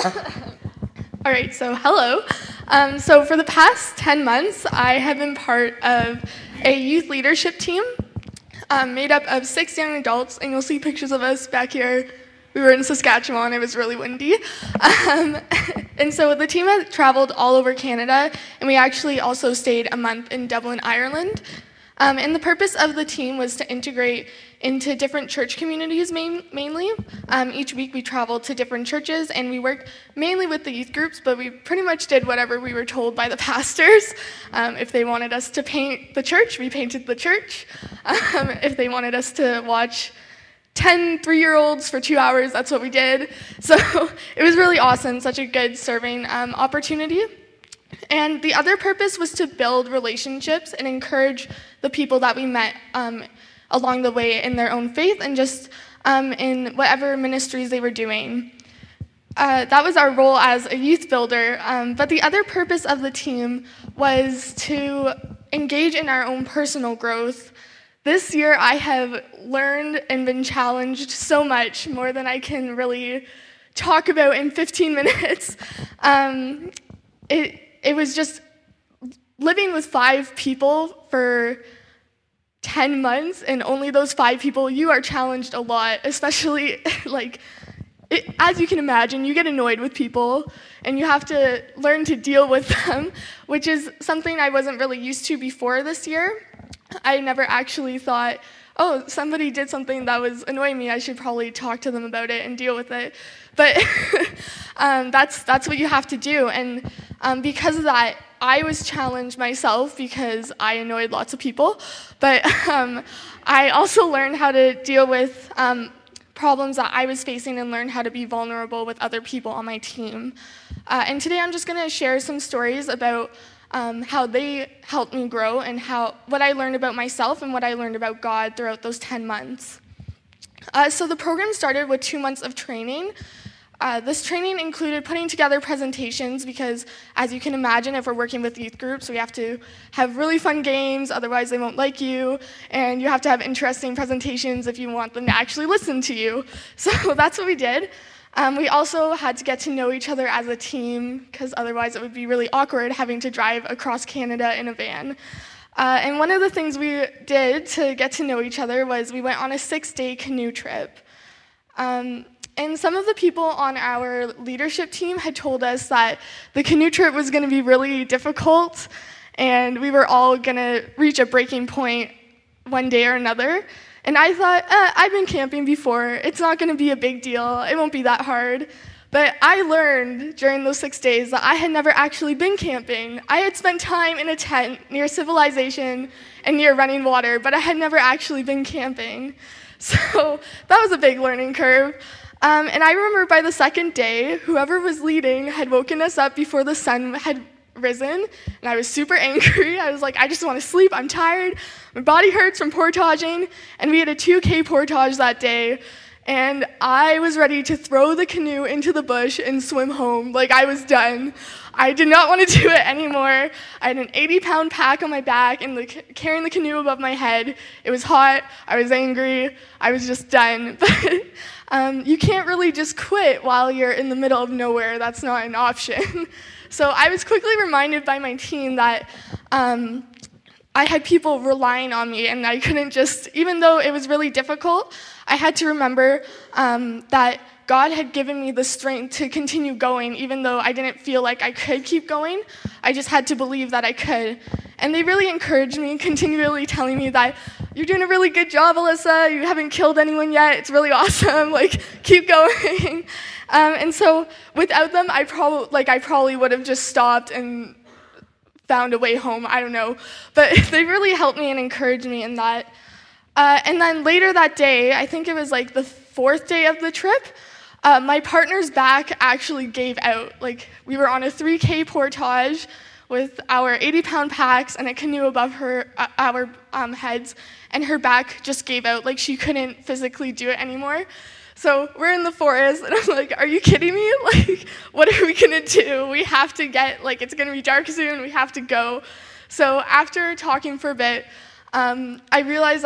All right, so hello. So for the past 10 months, I have been part of a youth leadership team made up of 6 young adults, and you'll see pictures of us back here. We were in Saskatchewan, it was really windy. And so the team had traveled all over Canada, and we actually also stayed a month in Dublin, Ireland. And the purpose of the team was to integrate into different church communities mainly. Each week we traveled to different churches, and we worked mainly with the youth groups, but we pretty much did whatever we were told by the pastors. If they wanted us to paint the church, we painted the church. If they wanted us to watch 10 3-year-olds for 2 hours, that's what we did. So it was really awesome, such a good serving opportunity. And the other purpose was to build relationships and encourage the people that we met along the way in their own faith and just in whatever ministries they were doing. That was our role as a youth builder, but the other purpose of the team was to engage in our own personal growth. This year I have learned and been challenged so much, more than I can really talk about in 15 minutes. It was just living with 5 people for 10 months, and only those 5 people, you are challenged a lot, especially, as you can imagine, you get annoyed with people, and you have to learn to deal with them, which is something I wasn't really used to before this year. I never actually thought, oh, somebody did something that was annoying me, I should probably talk to them about it and deal with it. But that's what you have to do, and because of that, I was challenged myself because I annoyed lots of people, but I also learned how to deal with problems that I was facing and learn how to be vulnerable with other people on my team. And today I'm just going to share some stories about how they helped me grow and what I learned about myself and what I learned about God throughout those 10 months. So the program started with 2 months of training. This training included putting together presentations because, as you can imagine, if we're working with youth groups, we have to have really fun games, otherwise they won't like you, and you have to have interesting presentations if you want them to actually listen to you. So that's what we did. We also had to get to know each other as a team, because otherwise it would be really awkward having to drive across Canada in a van. And one of the things we did to get to know each other was we went on a 6-day canoe trip. And some of the people on our leadership team had told us that the canoe trip was going to be really difficult, and we were all going to reach a breaking point one day or another. And I thought, I've been camping before. It's not going to be a big deal. It won't be that hard. But I learned during those 6 days that I had never actually been camping. I had spent time in a tent near civilization and near running water, but I had never actually been camping. So that was a big learning curve. And I remember by the second day, whoever was leading had woken us up before the sun had risen, and I was super angry. I was like, I just want to sleep, I'm tired, my body hurts from portaging, and we had a 2K portage that day, and I was ready to throw the canoe into the bush and swim home. Like, I was done. I did not want to do it anymore. I had an 80-pound pack on my back and carrying the canoe above my head. It was hot, I was angry, I was just done. But you can't really just quit while you're in the middle of nowhere. That's not an option. So I was quickly reminded by my team that I had people relying on me, and I couldn't just, even though it was really difficult, I had to remember that God had given me the strength to continue going, even though I didn't feel like I could keep going. I just had to believe that I could. And they really encouraged me, continually telling me that, you're doing a really good job, Alyssa. You haven't killed anyone yet. It's really awesome. Like, keep going. And so without them, I probably would have just stopped and found a way home. I don't know. But they really helped me and encouraged me in that. And then later that day, I think it was like the 4th day of the trip, my partner's back actually gave out. Like, we were on a 3K portage with our 80-pound packs and a canoe above our heads, and her back just gave out. Like, she couldn't physically do it anymore. So we're in the forest, and I'm like, are you kidding me? Like, what are we going to do? We have to it's going to be dark soon. We have to go. So after talking for a bit, I realized that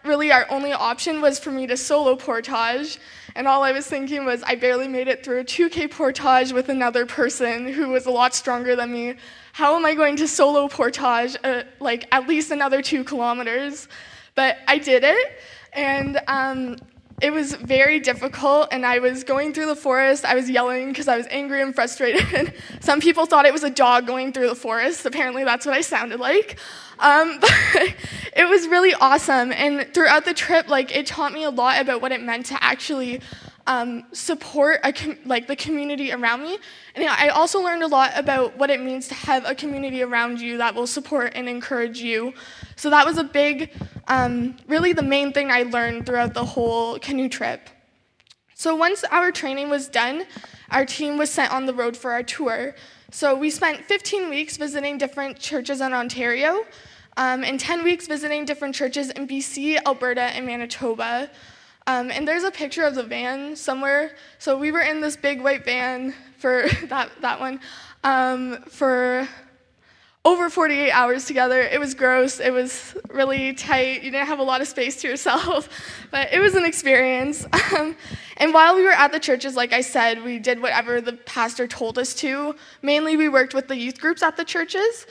really our only option was for me to solo portage, and all I was thinking was I barely made it through a 2K portage with another person who was a lot stronger than me. How am I going to solo portage like at least another 2 kilometers? But I did it, and it was very difficult, and I was going through the forest. I was yelling because I was angry and frustrated. Some people thought it was a dog going through the forest. Apparently that's what I sounded like. But it was really awesome, and throughout the trip, like, it taught me a lot about what it meant to actually support the community around me. And I also learned a lot about what it means to have a community around you that will support and encourage you. So that was a big, really the main thing I learned throughout the whole canoe trip. So once our training was done, our team was sent on the road for our tour. So we spent 15 weeks visiting different churches in Ontario, and 10 weeks visiting different churches in BC, Alberta, and Manitoba. And there's a picture of the van somewhere. So we were in this big white van for that one for over 48 hours together. It was gross. It was really tight. You didn't have a lot of space to yourself, but it was an experience. And while we were at the churches, like I said, we did whatever the pastor told us to. Mainly, we worked with the youth groups at the churches.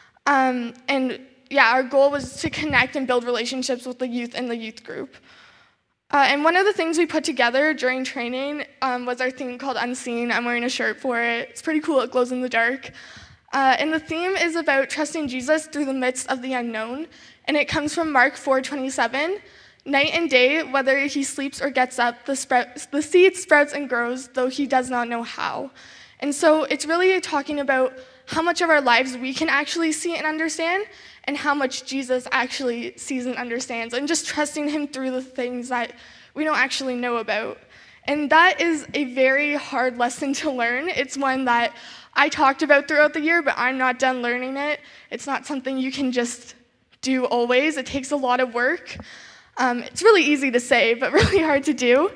Our goal was to connect and build relationships with the youth in the youth group. And one of the things we put together during training was our theme called Unseen. I'm wearing a shirt for it. It's pretty cool. It glows in the dark. And the theme is about trusting Jesus through the midst of the unknown. And it comes from Mark 4:27. Night and day, whether he sleeps or gets up, the seed sprouts and grows, though he does not know how. And so it's really talking about how much of our lives we can actually see and understand, and how much Jesus actually sees and understands, and just trusting him through the things that we don't actually know about. And that is a very hard lesson to learn. It's one that I talked about throughout the year, but I'm not done learning it. It's not something you can just do always. It takes a lot of work. It's really easy to say, but really hard to do.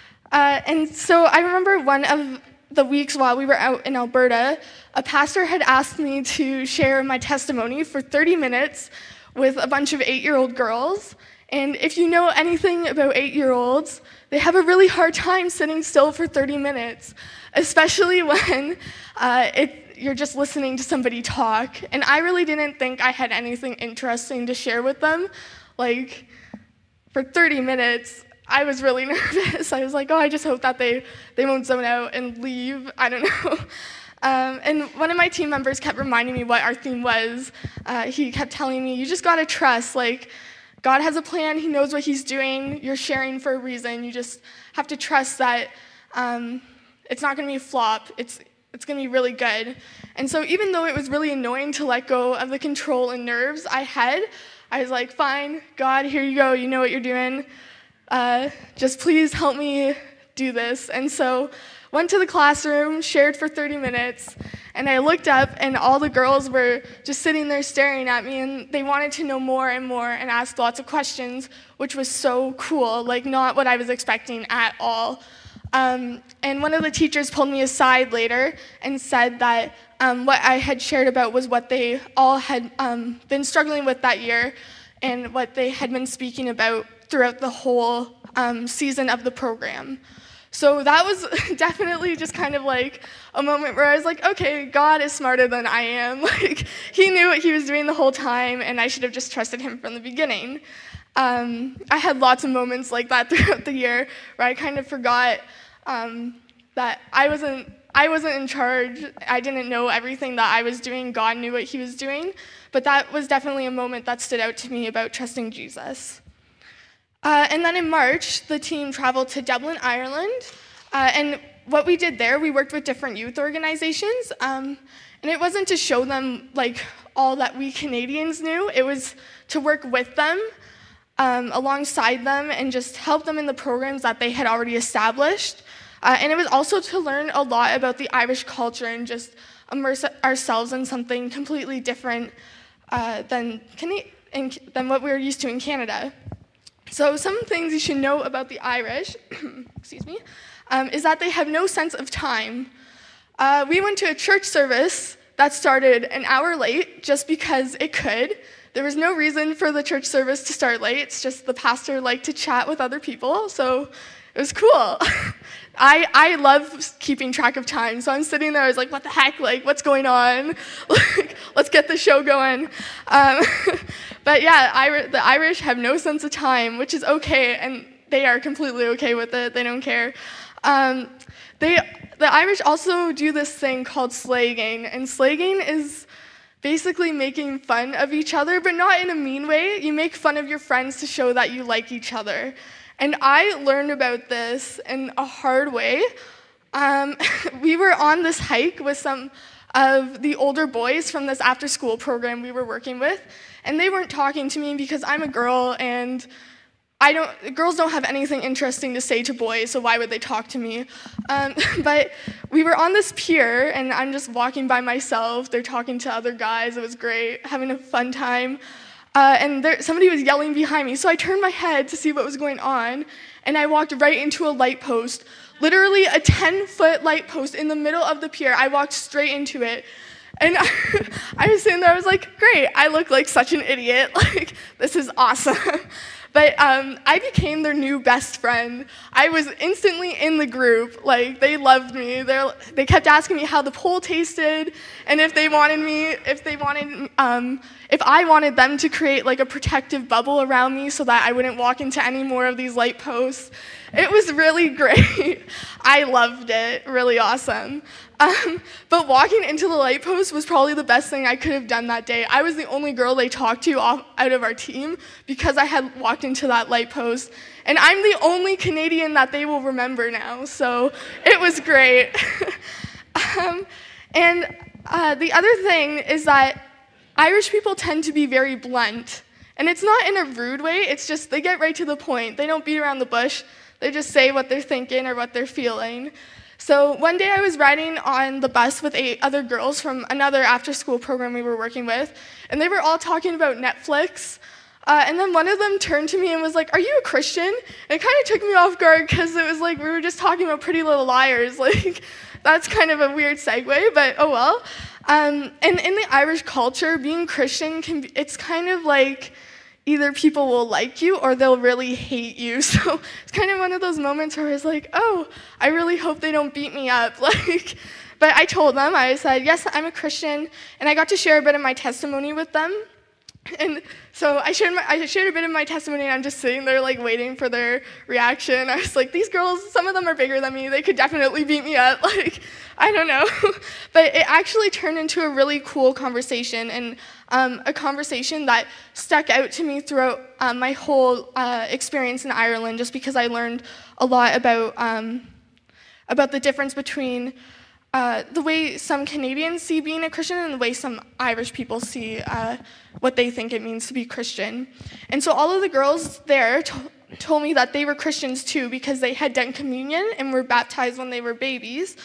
And so I remember one of the weeks while we were out in Alberta, a pastor had asked me to share my testimony for 30 minutes with a bunch of 8-year-old girls. And if you know anything about 8-year-olds, they have a really hard time sitting still for 30 minutes, especially when you're just listening to somebody talk. And I really didn't think I had anything interesting to share with them. Like, for 30 minutes, I was really nervous. I was like, I just hope that they won't zone out and leave. I don't know. And one of my team members kept reminding me what our theme was. He kept telling me, you just got to trust. Like, God has a plan. He knows what he's doing. You're sharing for a reason. You just have to trust that it's not going to be a flop. It's going to be really good. And so even though it was really annoying to let go of the control and nerves I had, I was like, fine, God, here you go. You know what you're doing. Just please help me do this. And so went to the classroom, shared for 30 minutes, and I looked up, and all the girls were just sitting there staring at me, and they wanted to know more and more and asked lots of questions, which was so cool, like not what I was expecting at all. And one of the teachers pulled me aside later and said that what I had shared about was what they all had been struggling with that year and what they had been speaking about throughout the whole season of the program. So that was definitely just kind of like a moment where I was like, okay, God is smarter than I am. Like, he knew what he was doing the whole time, and I should have just trusted him from the beginning. I had lots of moments like that throughout the year where I kind of forgot that I wasn't in charge. I didn't know everything that I was doing. God knew what he was doing. But that was definitely a moment that stood out to me about trusting Jesus. And then in March, the team traveled to Dublin, Ireland. And what we did there, we worked with different youth organizations. And it wasn't to show them like all that we Canadians knew. It was to work with them, alongside them, and just help them in the programs that they had already established. And it was also to learn a lot about the Irish culture and just immerse ourselves in something completely different than what we were used to in Canada. So some things you should know about the Irish, is that they have no sense of time. We went to a church service that started an hour late just because it could. There was no reason for the church service to start late. It's just the pastor liked to chat with other people, so it was cool. I love keeping track of time, so I'm sitting there, I was like, what the heck, like, what's going on? Like, let's get the show going. But yeah, the Irish have no sense of time, which is okay, and they are completely okay with it. They don't care. The Irish also do this thing called slagging, and slagging is basically making fun of each other, but not in a mean way. You make fun of your friends to show that you like each other. And I learned about this in a hard way. We were on this hike with some of the older boys from this after-school program we were working with, and they weren't talking to me because I'm a girl, and girls don't have anything interesting to say to boys, so why would they talk to me? But we were on this pier, and I'm just walking by myself. They're talking to other guys. It was great, having a fun time. And somebody was yelling behind me, so I turned my head to see what was going on, and I walked right into a light post, literally a 10-foot light post in the middle of the pier. I walked straight into it, and I was sitting there, I was like, great, I look like such an idiot, like, this is awesome. But I became their new best friend. I was instantly in the group. Like, they loved me. They kept asking me how the pole tasted, and if I wanted them to create like a protective bubble around me so that I wouldn't walk into any more of these light posts. It was really great. I loved it. Really awesome. But walking into the light post was probably the best thing I could have done that day. I was the only girl they talked to out of our team because I had walked into that light post. And I'm the only Canadian that they will remember now, so it was great. The other thing is that Irish people tend to be very blunt. And it's not in a rude way, it's just they get right to the point. They don't beat around the bush. They just say what they're thinking or what they're feeling. So one day I was riding on the bus with 8 other girls from another after-school program we were working with, and they were all talking about Netflix. And then one of them turned to me and was like, "Are you a Christian?" And it kind of took me off guard because it was like we were just talking about Pretty Little Liars. Like, that's kind of a weird segue, but oh well. And in the Irish culture, being Christian it's kind of like either people will like you or they'll really hate you. So it's kind of one of those moments where I was like, oh, I really hope they don't beat me up. Like, but I told them, I said, yes, I'm a Christian, and I got to share a bit of my testimony with them. And so I shared a bit of my testimony, and I'm just sitting there like waiting for their reaction. I was like, these girls, some of them are bigger than me. They could definitely beat me up. Like, I don't know. But it actually turned into a really cool conversation, and a conversation that stuck out to me throughout my whole experience in Ireland, just because I learned a lot about the difference between the way some Canadians see being a Christian and the way some Irish people see what they think it means to be Christian. And so all of the girls there told me that they were Christians too because they had done communion and were baptized when they were babies.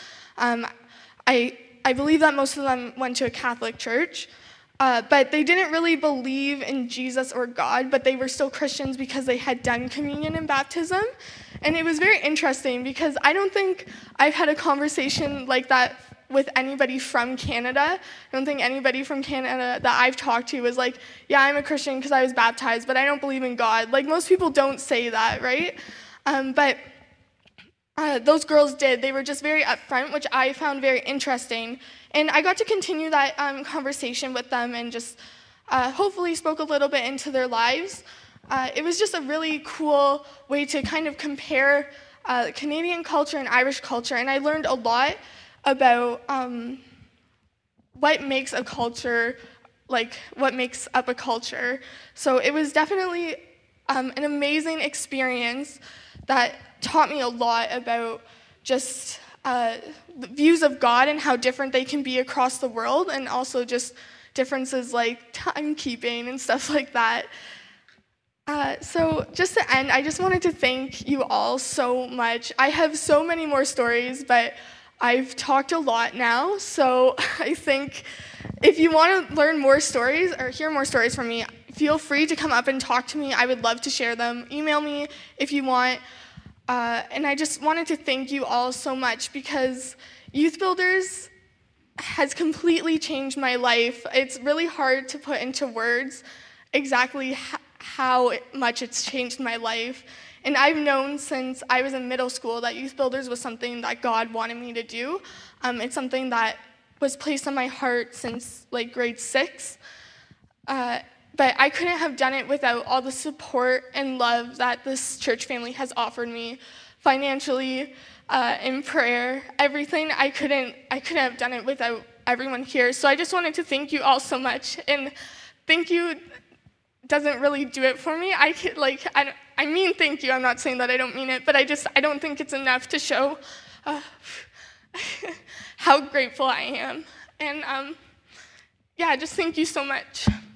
I believe that most of them went to a Catholic church, but they didn't really believe in Jesus or God, but they were still Christians because they had done communion and baptism. And it was very interesting because I don't think I've had a conversation like that with anybody from Canada. I don't think anybody from Canada that I've talked to was like, yeah, I'm a Christian because I was baptized, but I don't believe in God. Like, most people don't say that, right? But those girls did. They were just very upfront, which I found very interesting. And I got to continue that conversation with them and just hopefully spoke a little bit into their lives. It was just a really cool way to kind of compare Canadian culture and Irish culture, and I learned a lot about what makes a culture, like what makes up a culture. So it was definitely an amazing experience that taught me a lot about just the views of God and how different they can be across the world, and also just differences like timekeeping and stuff like that. So just to end, I just wanted to thank you all so much. I have so many more stories, but I've talked a lot now, so I think if you want to learn more stories or hear more stories from me, feel free to come up and talk to me. I would love to share them. Email me if you want. And I just wanted to thank you all so much because Youth Builders has completely changed my life. It's really hard to put into words. exactly how much it's changed my life. And I've known since I was in middle school that Youth Builders was something that God wanted me to do. It's something that was placed on my heart since like grade 6. But I couldn't have done it without all the support and love that this church family has offered me, financially, in prayer, everything. I couldn't have done it without everyone here. So I just wanted to thank you all so much. And thank you doesn't really do it for me. I mean thank you. I'm not saying that I don't mean it, but I don't think it's enough to show how grateful I am. And just thank you so much.